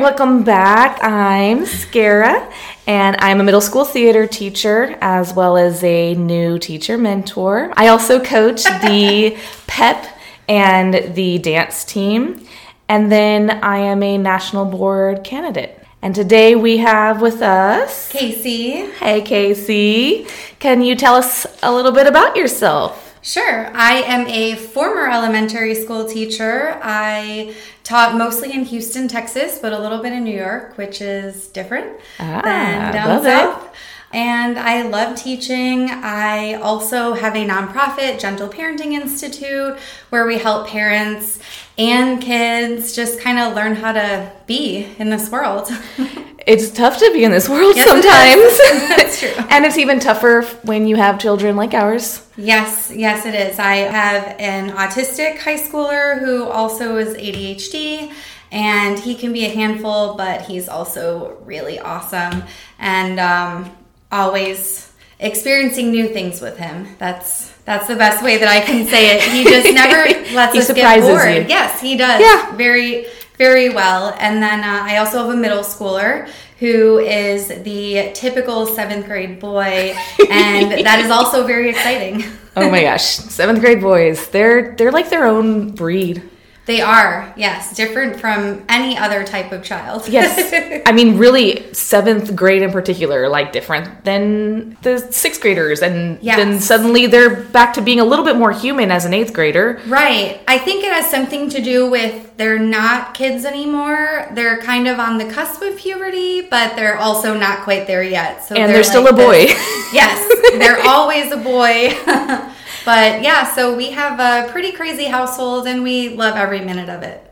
welcome back. I'm Skara, and I'm a middle school theater teacher as well as a new teacher mentor. I also coach the PEP and the dance team, and then I am a national board candidate. And today we have with us Casey. Hey, Casey. Can you tell us a little bit about yourself? Sure. I am a former elementary school teacher. I taught mostly in Houston, Texas, but a little bit in New York, which is different than down south. And I love teaching. I also have a nonprofit, Gentle Parenting Institute, where we help parents and kids just kind of learn how to be in this world. It's tough to be in this world sometimes. That's true. And it's even tougher when you have children like ours. Yes, it is. I have an autistic high schooler who also is ADHD, and he can be a handful, but he's also really awesome. And always experiencing new things with him. That's the best way that I can say it. He just never lets us get bored. You. Yes, he does. Yeah. Very, very well. And then I also have a middle schooler who is the typical 7th grade boy, and that is also very exciting. Oh my gosh, 7th grade boys. They're like their own breed. They are, yes, different from any other type of child. Yes. I mean, really, 7th grade in particular, like different than the 6th graders. And then suddenly they're back to being a little bit more human as an 8th grader. Right. I think it has something to do with they're not kids anymore. They're kind of on the cusp of puberty, but they're also not quite there yet. So and they're still a boy. Yes, they're always a boy. But yeah, so we have a pretty crazy household and we love every minute of it.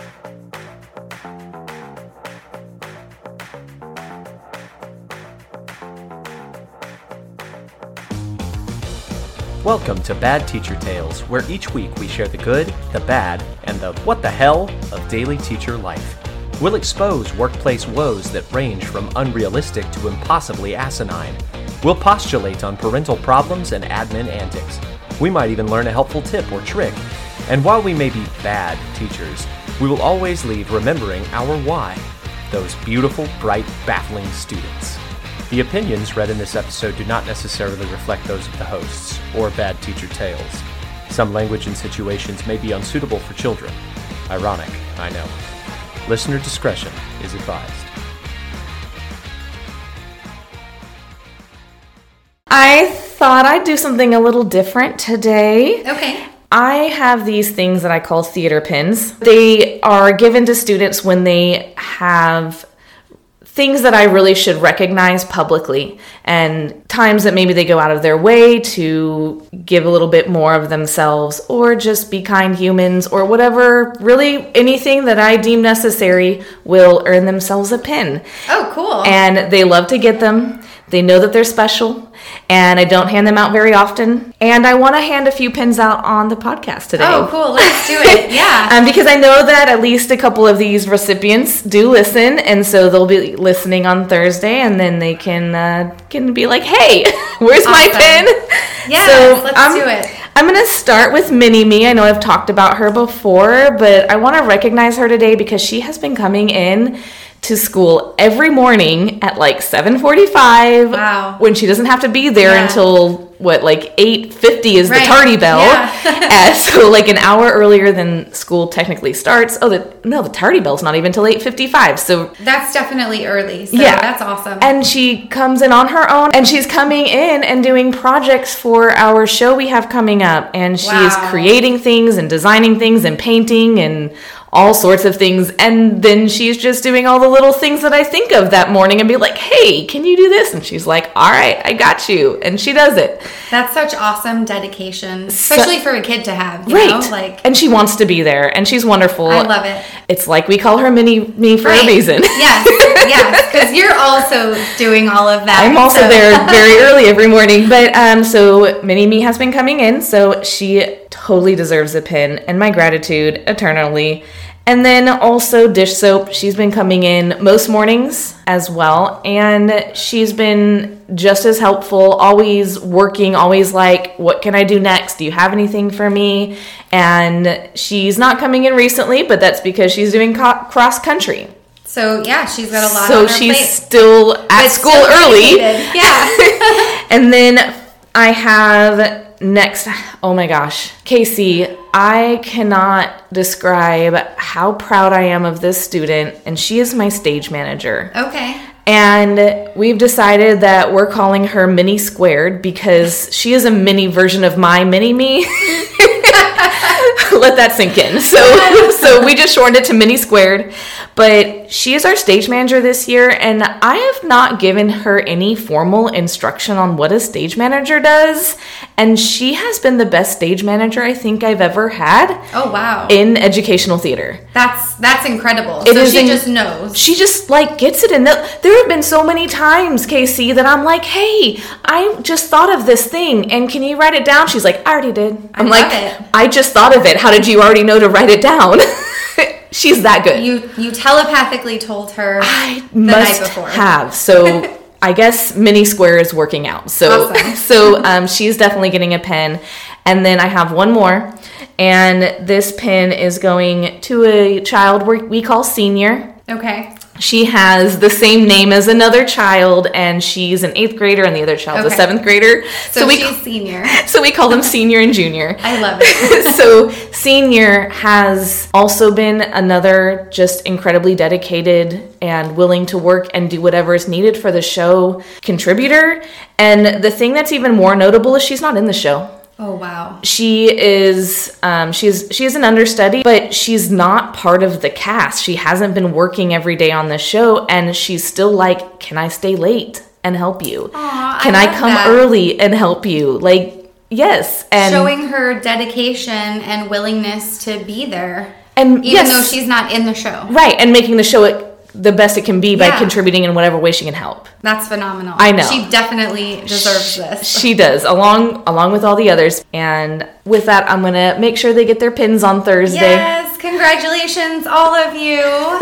Welcome to Bad Teacher Tales, where each week we share the good, the bad, and the what the hell of daily teacher life. We'll expose workplace woes that range from unrealistic to impossibly asinine. We'll postulate on parental problems and admin antics. We might even learn a helpful tip or trick. And while we may be bad teachers, we will always leave remembering our why. Those beautiful, bright, baffling students. The opinions read in this episode do not necessarily reflect those of the hosts or Bad Teacher Tales. Some language and situations may be unsuitable for children. Ironic, I know. Listener discretion is advised. I thought I'd do something a little different today. Okay. I have these things that I call theater pins. They are given to students when they have things that I really should recognize publicly, and times that maybe they go out of their way to give a little bit more of themselves or just be kind humans or whatever. Really, anything that I deem necessary will earn themselves a pin. Oh, cool. And they love to get them. They know that they're special, and I don't hand them out very often. And I want to hand a few pins out on the podcast today. Oh, cool. Let's do it. Yeah. Because I know that at least a couple of these recipients do listen, and so they'll be listening on Thursday, and then they can be like, hey, where's my pin? Yeah, so let's do it. I'm going to start with Mini-Me. I know I've talked about her before, but I want to recognize her today because she has been coming in to school every morning at like 7:45. Wow. When she doesn't have to be there until like 8:50 is the tardy bell. Yeah. So like an hour earlier than school technically starts. The tardy bell's not even till 8:55. So that's definitely early. So yeah, that's awesome. And she comes in on her own, and she's coming in and doing projects for our show we have coming up, and she's creating things and designing things and painting and all sorts of things, and then she's just doing all the little things that I think of that morning and be like, hey, can you do this? And she's like, all right, I got you. And she does it. That's such awesome dedication, especially for a kid to have, you know? And she wants to be there, and she's wonderful. I love it. It's like we call her Mini-Me for a reason. Yes, because you're also doing all of that. I'm also there very early every morning. But so Mini-Me has been coming in, so she totally deserves a pin, and my gratitude eternally. And then also Dish Soap, she's been coming in most mornings as well, and she's been just as helpful, always working, always like, what can I do next? Do you have anything for me? And she's not coming in recently, but that's because she's doing cross country. So yeah, she's got a lot So on her she's plate. still at school Still early. dedicated. Yeah. And then I have next, oh my gosh, Casey, I cannot describe how proud I am of this student, and she is my stage manager. Okay. And we've decided that we're calling her Mini Squared because she is a mini version of my mini-me. Let that sink in. So we just shortened it to Mini Squared. But she is our stage manager this year, and I have not given her any formal instruction on what a stage manager does. And she has been the best stage manager I think I've ever had. Oh, wow. In educational theater. That's incredible. It so is she just knows. She just like gets it. And there have been so many times, Casey, that I'm like, hey, I just thought of this thing, and can you write it down? She's like, I already did. I'm love like, it. I just thought of it. How did you already know to write it down? She's that good. You telepathically told her I the must night before. have. So I guess Mini Square is working out. So Awesome. so she's definitely getting a pen. And then I have one more. And this pen is going to a child we call Senior. Okay. She has the same name as another child, and she's an 8th grader, and the other child's a 7th grader. So she's Senior. So we call them Senior and Junior. I love it. So Senior has also been another just incredibly dedicated and willing to work and do whatever is needed for the show contributor. And the thing that's even more notable is she's not in the show. Oh, wow. She is she's an understudy, but she's not part of the cast. She hasn't been working every day on the show, and she's still like, can I stay late and help you? Aw, can I come early and help you? Like, yes. And showing her dedication and willingness to be there. and Even though she's not in the show. right, and making the show the best it can be by Yeah. contributing in whatever way she can help. That's phenomenal. I know. She definitely deserves this. She does, along with all the others. And with that, I'm going to make sure they get their pins on Thursday. Yes, congratulations, all of you.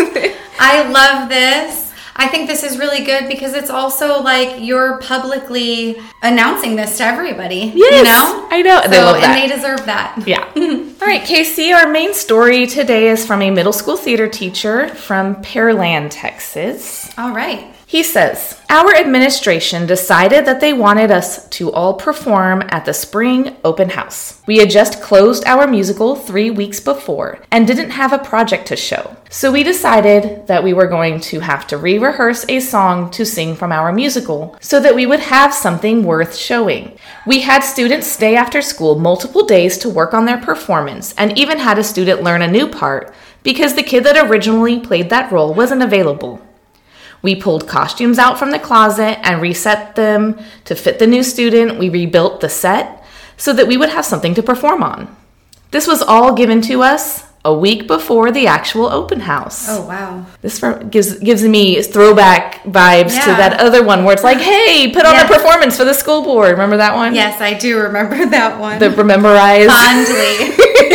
I love this. I think this is really good because it's also like you're publicly announcing this to everybody. Yes, you know? I know. They love that. And they deserve that. Yeah. All right, Casey, our main story today is from a middle school theater teacher from Pearland, Texas. All right. He says, our administration decided that they wanted us to all perform at the spring open house. We had just closed our musical 3 weeks before and didn't have a project to show. So we decided that we were going to have to re-rehearse a song to sing from our musical so that we would have something worth showing. We had students stay after school multiple days to work on their performance and even had a student learn a new part because the kid that originally played that role wasn't available. We pulled costumes out from the closet and reset them to fit the new student. We rebuilt the set so that we would have something to perform on. This was all given to us a week before the actual open house. Oh, wow. This gives me throwback vibes to that other one where it's like, hey, put on a performance for the school board. Remember that one? Yes, I do remember that one. The Rememberize. Fondly.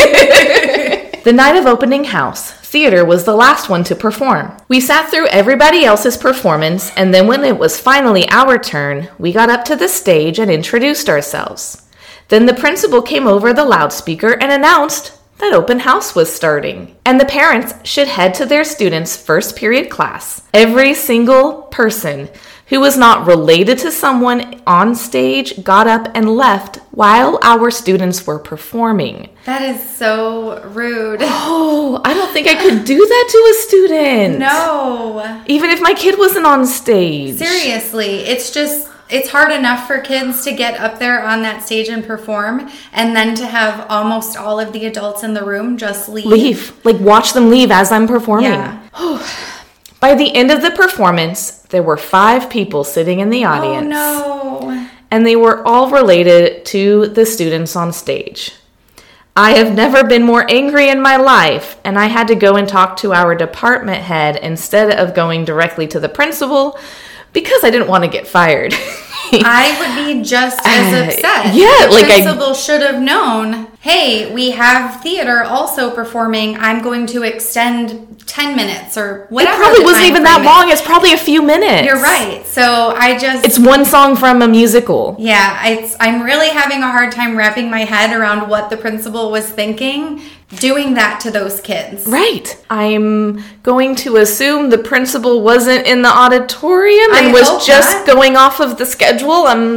The night of opening house, theater was the last one to perform. We sat through everybody else's performance, and then when it was finally our turn, we got up to the stage and introduced ourselves. Then the principal came over the loudspeaker and announced that open house was starting, and the parents should head to their students' first period class. Every single person who was not related to someone on stage got up and left while our students were performing. That is so rude. Oh, I don't think I could do that to a student. No. Even if my kid wasn't on stage. Seriously, it's hard enough for kids to get up there on that stage and perform, and then to have almost all of the adults in the room just leave. Like, watch them leave as I'm performing. Yeah. By the end of the performance, there were 5 people sitting in the audience. Oh, no. And they were all related to the students on stage. I have never been more angry in my life, and I had to go and talk to our department head instead of going directly to the principal because I didn't want to get fired. I would be just as upset. Yeah, the like principal should have known, hey, we have theater also performing. I'm going to extend 10 minutes or whatever. It probably wasn't even that long. It's probably a few minutes. You're right. So it's one song from a musical. Yeah, I'm really having a hard time wrapping my head around what the principal was thinking doing that to those kids. Right. I'm going to assume the principal wasn't in the auditorium and was just going off of the schedule.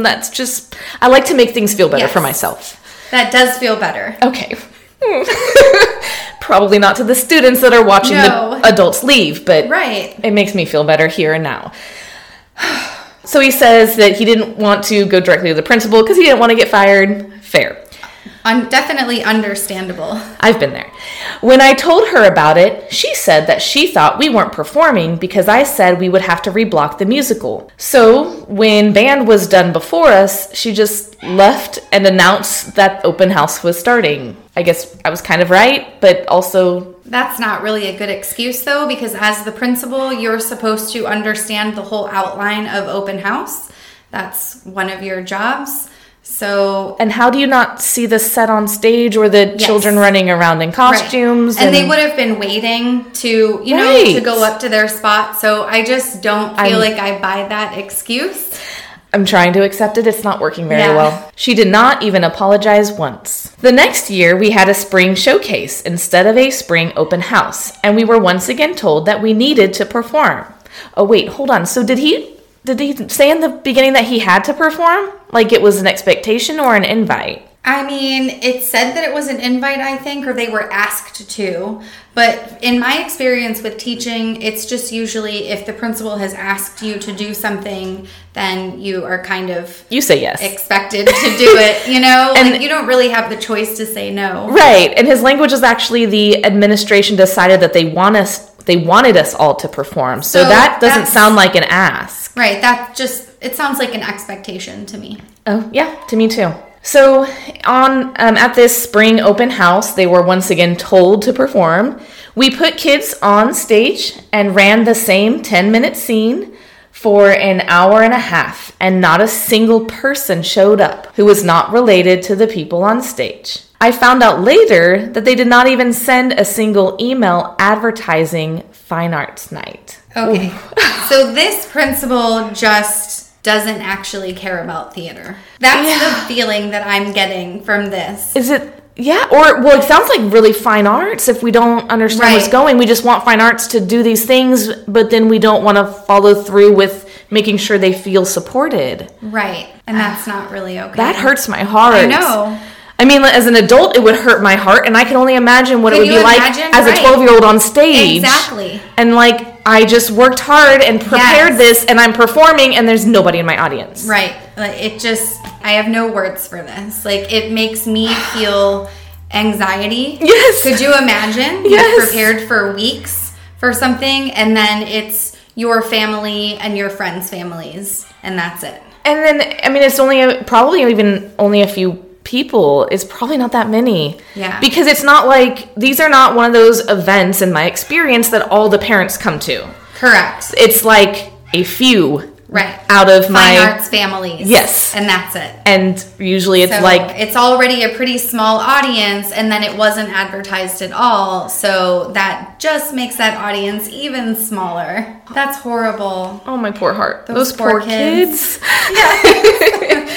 I like to make things feel better for myself. That does feel better. Okay. Probably not to the students that are watching the adults leave, but it makes me feel better here and now. So he says that he didn't want to go directly to the principal because he didn't want to get fired. Fair. Definitely understandable. I've been there. When I told her about it, she said that she thought we weren't performing because I said we would have to reblock the musical. So when band was done before us, she just left and announced that open house was starting. I guess I was kind of right, but also... That's not really a good excuse, though, because as the principal, you're supposed to understand the whole outline of open house. That's one of your jobs. So, and how do you not see the set on stage or the children running around in costumes? Right. And they would have been waiting to, to go up to their spot. So I just don't feel like I buy that excuse. I'm trying to accept it. It's not working very well. She did not even apologize once. The next year, we had a spring showcase instead of a spring open house. And we were once again told that we needed to perform. Oh, wait, hold on. So did he say in the beginning that he had to perform? Like it was an expectation or an invite? I mean, it said that it was an invite, I think, or they were asked to. But in my experience with teaching, it's just usually if the principal has asked you to do something, then you are kind of... You say yes. ...expected to do it, And you don't really have the choice to say no. Right. And his language is actually the administration decided that they wanted us all to perform. So that doesn't sound like an ask. Right. It sounds like an expectation to me. Oh, yeah. To me too. So at this spring open house, they were once again told to perform. We put kids on stage and ran the same 10-minute scene for an hour and a half, and not a single person showed up who was not related to the people on stage. I found out later that they did not even send a single email advertising Fine Arts Night. Okay. So this principal just doesn't actually care about theater. That's the feeling that I'm getting from this. Is it? Yeah. It sounds like really fine arts if we don't understand what's going. We just want fine arts to do these things, but then we don't want to follow through with making sure they feel supported. Right. And that's not really okay. That hurts my heart. I know. I mean, as an adult, it would hurt my heart, and I can only imagine what it would be like as a 12-year-old on stage. Exactly. And, I just worked hard and prepared this, and I'm performing, and there's nobody in my audience. Right. I have no words for this. It makes me feel anxiety. Yes. Could you imagine? Yes. You've prepared for weeks for something, and then it's your family and your friends' families, and that's it. And then, it's probably only a few people. It's probably not that many. Yeah. Because it's not like, these are not one of those events in my experience that all the parents come to. Correct. It's like a few. Right. Out of Fine arts families. Yes. And that's it. And usually it's it's already a pretty small audience, and then it wasn't advertised at all. So that just makes that audience even smaller. That's horrible. Oh, my poor heart. Those poor kids. Yeah.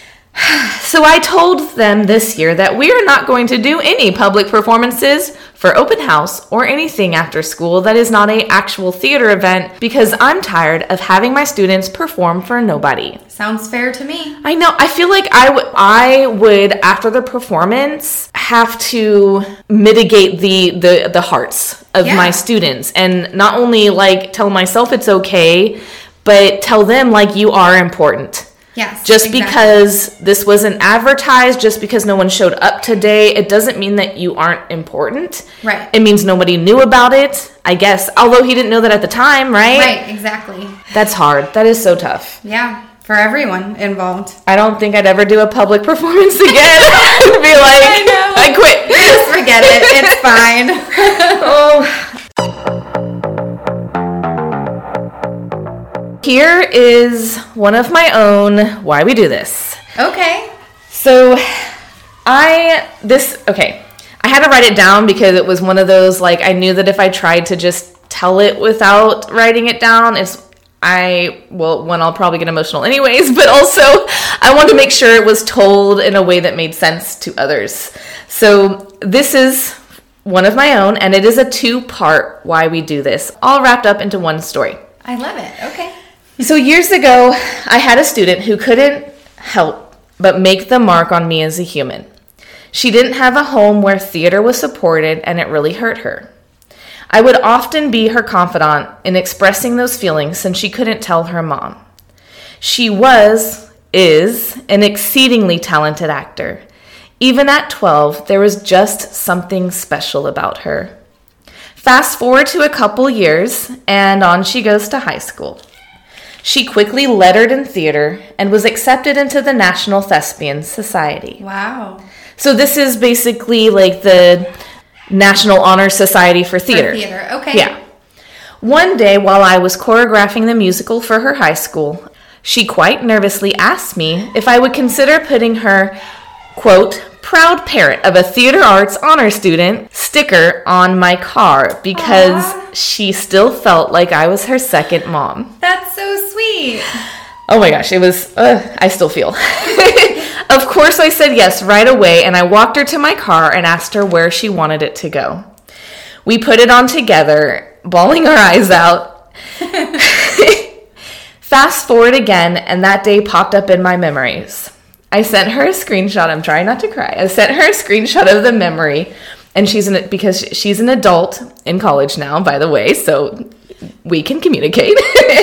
So I told them this year that we are not going to do any public performances for open house or anything after school that is not an actual theater event because I'm tired of having my students perform for nobody. Sounds fair to me. I know. I feel like I would after the performance have to mitigate the hearts of my students and not only tell myself it's okay, but tell them you are important. Yes. Just because this wasn't advertised, just because no one showed up today, it doesn't mean that you aren't important. Right. It means nobody knew about it, I guess. Although he didn't know that at the time, right? Right, exactly. That's hard. That is so tough. Yeah, for everyone involved. I don't think I'd ever do a public performance again. I'd be I quit. Just forget it. It's fine. Oh. Here is one of my own why we do this. Okay. So I had to write it down because it was one of those, like, I knew that if I tried to just tell it without writing it down, I'll probably get emotional anyways, but also I wanted to make sure it was told in a way that made sense to others. So this is one of my own, and it is a 2-part Why We Do This, all wrapped up into one story. I love it. Okay. So years ago, I had a student who couldn't help but make the mark on me as a human. She didn't have a home where theater was supported, and it really hurt her. I would often be her confidant in expressing those feelings since she couldn't tell her mom. She is an exceedingly talented actor. Even at 12, there was just something special about her. Fast forward to a couple years, and on she goes to high school. She quickly lettered in theater and was accepted into the National Thespian Society. Wow. So this is basically like the National Honor Society for theater. For theater, okay. Yeah. One day, while I was choreographing the musical for her high school, she quite nervously asked me if I would consider putting her, quote, proud parent of a theater arts honor student sticker on my car because she still felt like I was her second mom. That's so sweet. Oh my gosh, it was, I still feel. Of course I said yes right away, and I walked her to my car and asked her where she wanted it to go. We put it on together, bawling our eyes out. Fast forward again, and that day popped up in my memories. I sent her a screenshot. I'm trying not to cry. I sent her a screenshot of the memory, and because she's an adult in college now, by the way, so we can communicate.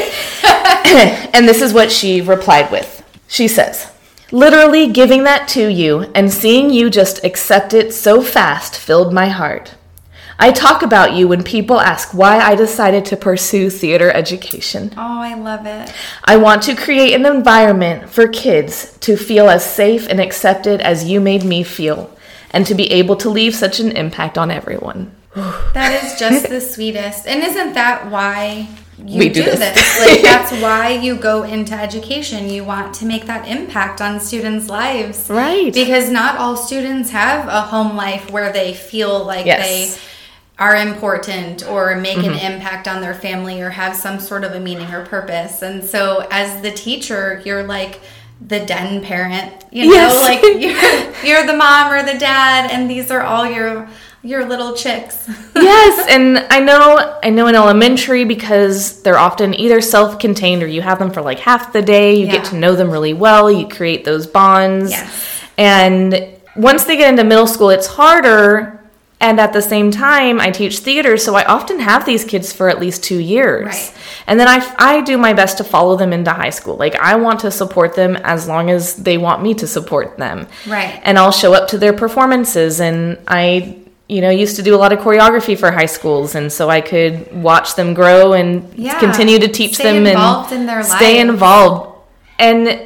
And this is what she replied with. She says, literally giving that to you and seeing you just accept it so fast filled my heart. I talk about you when people ask why I decided to pursue theater education. Oh, I love it. I want to create an environment for kids to feel as safe and accepted as you made me feel, and to be able to leave such an impact on everyone. That is just the sweetest. And isn't that why we do this? Like, that's why you go into education. You want to make that impact on students' lives. Right. Because not all students have a home life where they feel like they are important or make an impact on their family or have some sort of a meaning or purpose. And so as the teacher, you're like the den parent, you know, like you're the mom or the dad, and these are all your little chicks. Yes, and I know in elementary, because they're often either self-contained or you have them for like half the day, you get to know them really well, you create those bonds. Yes. And once they get into middle school, it's harder. And at the same time, I teach theater, so I often have these kids for at least 2 years. Right. And then I do my best to follow them into high school. Like, I want to support them as long as they want me to support them. Right. And I'll show up to their performances, and I used to do a lot of choreography for high schools, and so I could watch them grow and continue to teach them involved in their stay life. Involved. And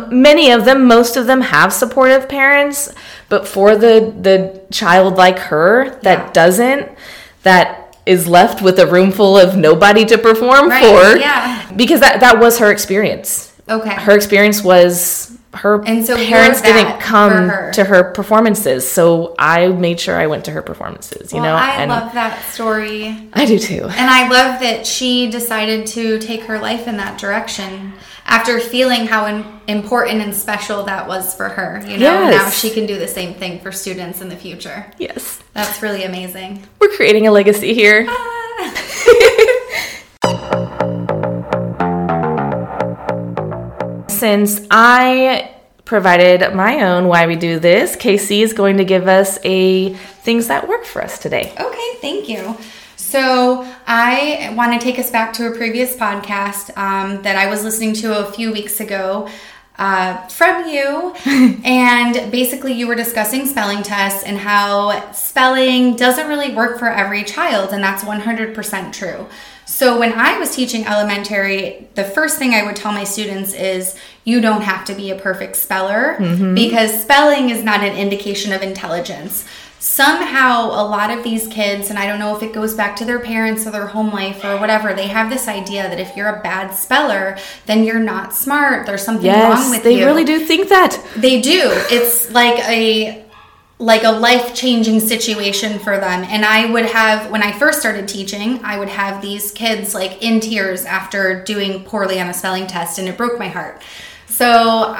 most of them have supportive parents, but for the child like her that doesn't, that is left with a room full of nobody to perform for, because that was her experience. Okay. Her experience was her parents didn't come to her performances, so I made sure I went to her performances, you know? I love that story. I do too. And I love that she decided to take her life in that direction after feeling how important and special that was for her, you know? Yes. Now she can do the same thing for students in the future. Yes. That's really amazing. We're creating a legacy here. Since I provided my own Why We Do This, Casey is going to give us things that work for us today. Okay, thank you. So I want to take us back to a previous podcast that I was listening to a few weeks ago from you. And basically you were discussing spelling tests and how spelling doesn't really work for every child. And that's 100% true. So when I was teaching elementary, the first thing I would tell my students is you don't have to be a perfect speller because spelling is not an indication of intelligence. Somehow a lot of these kids, and I don't know if it goes back to their parents or their home life or whatever, they have this idea that if you're a bad speller, then you're not smart. There's something wrong with you. Yes, they really do think that. They do. It's like like a life-changing situation for them. And I would have, when I first started teaching, I would have these kids like in tears after doing poorly on a spelling test, and it broke my heart. So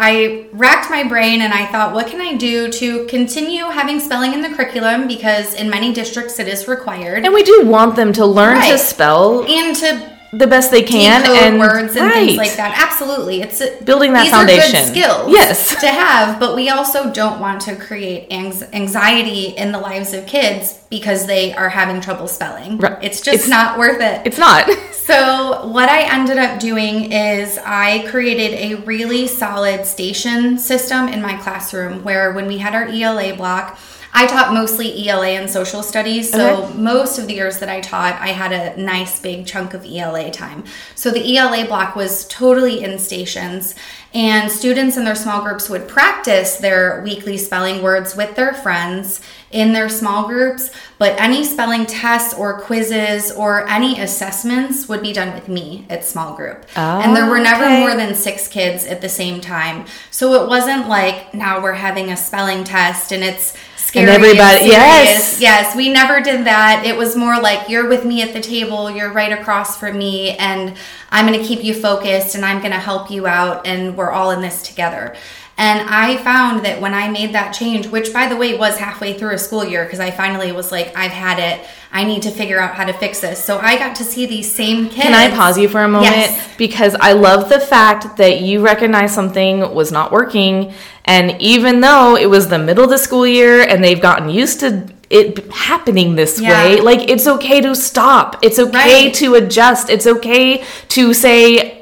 I racked my brain and I thought, what can I do to continue having spelling in the curriculum? Because in many districts it is required. And we do want them to learn to spell. And to the best they can, and words and things like that. Absolutely. It's building that foundation. These are good skills yes. to have, but we also don't want to create anxiety in the lives of kids because they are having trouble spelling. Right. It's not worth it. It's not. So what I ended up doing is I created a really solid station system in my classroom where when we had our ELA block, I taught mostly ELA and social studies, so most of the years that I taught, I had a nice big chunk of ELA time. So the ELA block was totally in stations, and students in their small groups would practice their weekly spelling words with their friends in their small groups, but any spelling tests or quizzes or any assessments would be done with me at small group. And there were never more than 6 kids at the same time. So it wasn't like now we're having a spelling test and it's scary and everybody, yes, we never did that. It was more like you're with me at the table, you're right across from me, and I'm going to keep you focused and I'm going to help you out, and we're all in this together. And I found that when I made that change, which by the way was halfway through a school year, because I finally was like, I've had it, I need to figure out how to fix this. So I got to see these same kids. Can I pause you for a moment? Yes. Because I love the fact that you recognized something was not working, and even though it was the middle of the school year and they've gotten used to it happening this way, like it's okay to stop. It's okay to adjust. It's okay to say,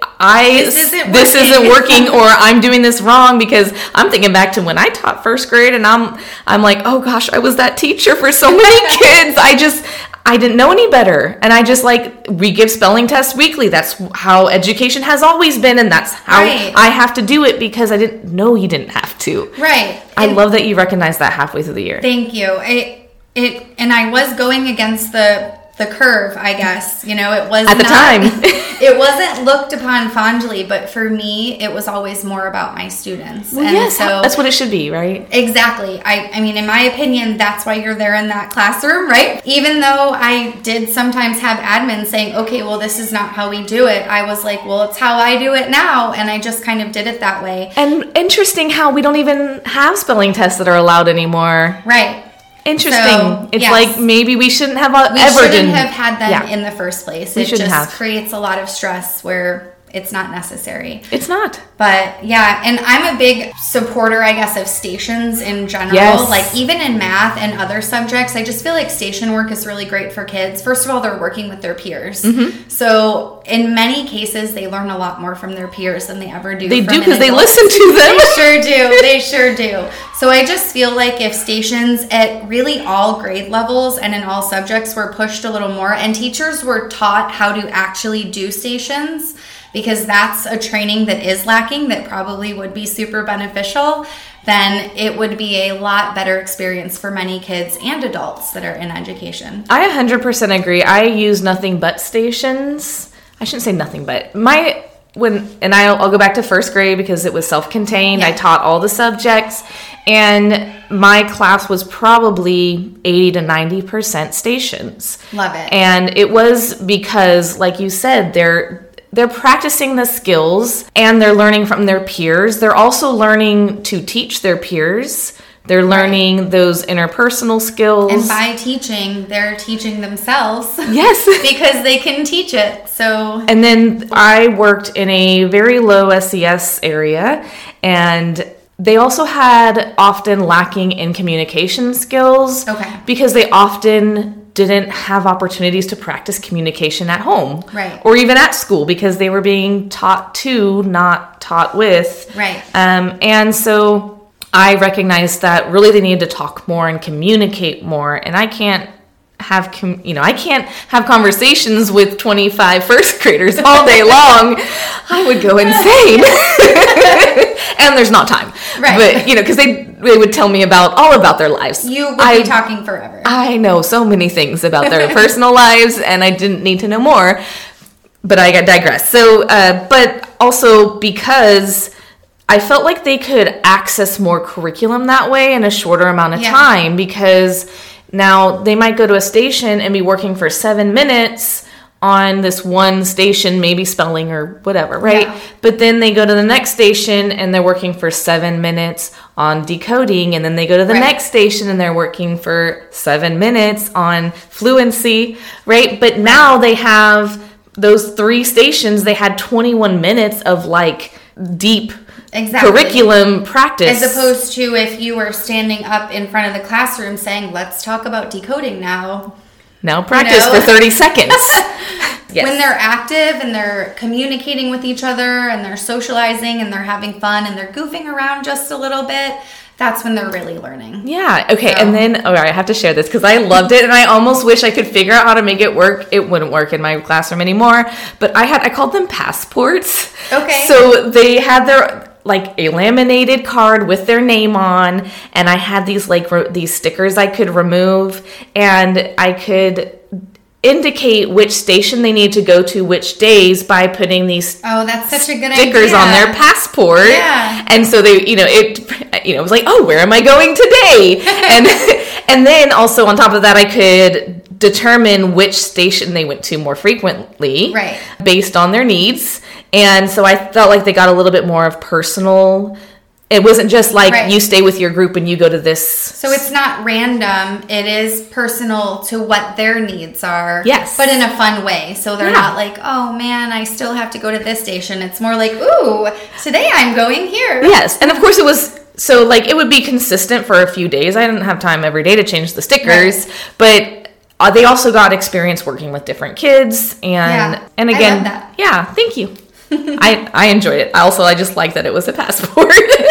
this isn't working, or I'm doing this wrong, because I'm thinking back to when I taught first grade and I'm like, oh gosh, I was that teacher for so many kids. I didn't know any better. And I just we give spelling tests weekly. That's how education has always been. And that's how I have to do it, because I didn't know you didn't have to. Right. I love that you recognize that halfway through the year. Thank you. And I was going against the curve, I guess. You know, it was at the time. It wasn't looked upon fondly, but for me, it was always more about my students. Well, and yes, so that's what it should be, right? Exactly. I mean, in my opinion, that's why you're there in that classroom, right? Even though I did sometimes have admins saying, okay, well, this is not how we do it. I was like, well, it's how I do it now. And I just kind of did it that way. And interesting how we don't even have spelling tests that are allowed anymore. Right. Interesting. So, it's like maybe we shouldn't have have had them in the first place. It just creates a lot of stress where it's not necessary. It's not. But yeah, and I'm a big supporter, I guess, of stations in general. Yes. Like even in math and other subjects, I just feel like station work is really great for kids. First of all, they're working with their peers. Mm-hmm. So in many cases, they learn a lot more from their peers than they ever do. They do, because they listen to them. They sure do. They sure do. So I just feel like if stations at really all grade levels and in all subjects were pushed a little more, and teachers were taught how to actually do stations, because that's a training that is lacking that probably would be super beneficial, then it would be a lot better experience for many kids and adults that are in education. I 100% agree. I use nothing but stations. I shouldn't say nothing but. I'll go back to first grade because it was self-contained. Yeah. I taught all the subjects, and my class was probably 80 to 90% stations. Love it. And it was because, like you said, they're practicing the skills and they're learning from their peers. They're also learning to teach their peers. They're learning those interpersonal skills. And by teaching, they're teaching themselves. Yes. Because they can teach it. So. And then I worked in a very low SES area, and they also had often lacking in communication skills. Okay. Because they often didn't have opportunities to practice communication at home. Right. Or even at school, because they were being taught to, not taught with. Right. And so I recognized that really they needed to talk more and communicate more. And I can't have conversations with 25 first graders all day long. I would go insane. And there's not time. Right. But, because they would tell me all about their lives. You would be talking forever. I know so many things about their personal lives, and I didn't need to know more. But I digress. So, but also because I felt like they could access more curriculum that way in a shorter amount of time, because now they might go to a station and be working for 7 minutes on this one station, maybe spelling or whatever, right? Yeah. But then they go to the next station and they're working for 7 minutes on decoding, and then they go to the next station and they're working for 7 minutes on fluency, right? But now they have those 3 stations, they had 21 minutes of like deep curriculum practice. As opposed to if you were standing up in front of the classroom saying, let's talk about decoding now. Now practice for 30 seconds. Yes. When they're active and they're communicating with each other and they're socializing and they're having fun and they're goofing around just a little bit, that's when they're really learning. Yeah. Okay. So. And then, all right, I have to share this because I loved it and I almost wish I could figure out how to make it work. It wouldn't work in my classroom anymore, but I called them passports. Okay. So they had their like a laminated card with their name on, and I had these these stickers I could remove, and I could indicate which station they need to go to which days by putting these that's such a good stickers idea. On their passport. Yeah. And so they, it was like, oh, where am I going today? and then also on top of that, I could determine which station they went to more frequently, right, based on their needs. And so I felt like they got a little bit more of personal. It wasn't just like you stay with your group and you go to this. So it's not random. It is personal to what their needs are. Yes. But in a fun way. So they're not like, oh man, I still have to go to this station. It's more like, ooh, today I'm going here. Yes. And of course it was, so like it would be consistent for a few days. I didn't have time every day to change the stickers. Right. But they also got experience working with different kids. And again, I love that. Yeah, thank you. I enjoyed it. I just like that it was a passport.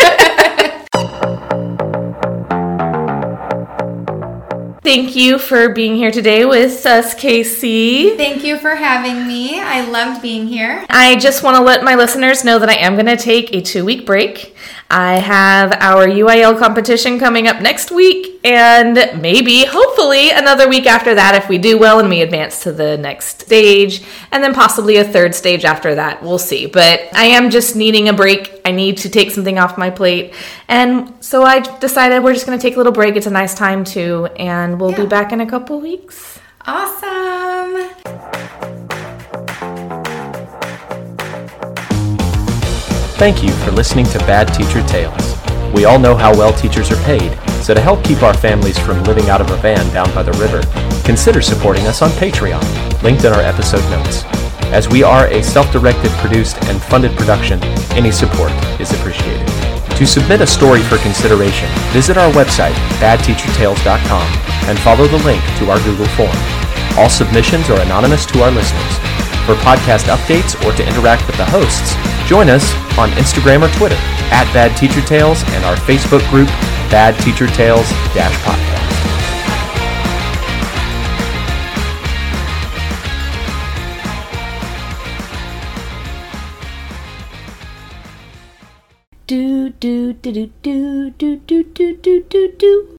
Thank you for being here today with us, Casey. Thank you for having me. I loved being here. I just want to let my listeners know that I am going to take a 2-week break. I have our UIL competition coming up next week, and maybe, hopefully, another week after that if we do well and we advance to the next stage, and then possibly a 3rd stage after that. We'll see. But I am just needing a break. I need to take something off my plate. And so I decided we're just going to take a little break. It's a nice time too, and we'll be back in a couple weeks. Awesome. Thank you for listening to Bad Teacher Tales. We all know how well teachers are paid, so to help keep our families from living out of a van down by the river, consider supporting us on Patreon, linked in our episode notes. As we are a self-directed, produced, and funded production, any support is appreciated. To submit a story for consideration, visit our website, badteachertales.com, and follow the link to our Google form. All submissions are anonymous to our listeners. For podcast updates or to interact with the hosts, join us on Instagram or Twitter @BadTeacherTales and our Facebook group, Bad Teacher Tales -podcast. Do do do do do do do do do do do.